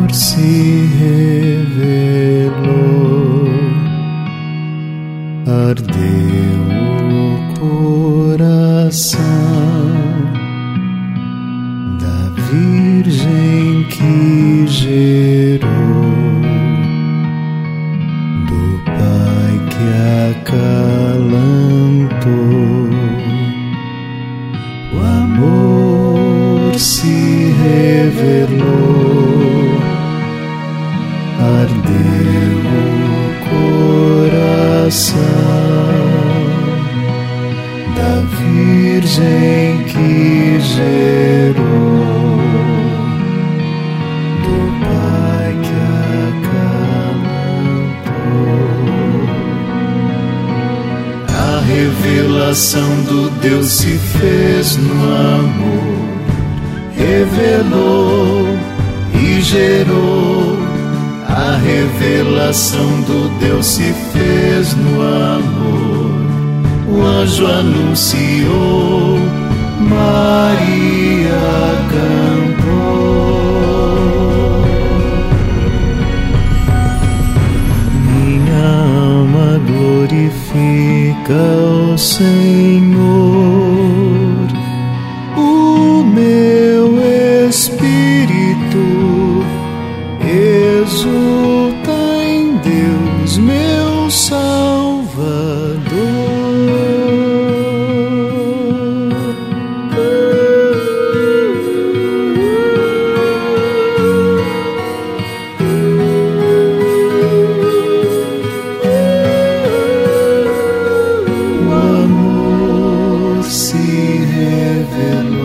se revelou, ardeu o coração da Virgem que gerou, do Pai que acalantou. O amor se revelou, ardeu o coração da Virgem que gerou, do Pai que acalantou. A revelação do Deus se fez no amor, revelou e gerou. A revelação do Deus se fez no amor. O anjo anunciou, Maria cantou. Minha alma glorifica o Senhor, o meu espírito exulta em Deus, meu Salvador. O amor se revelou,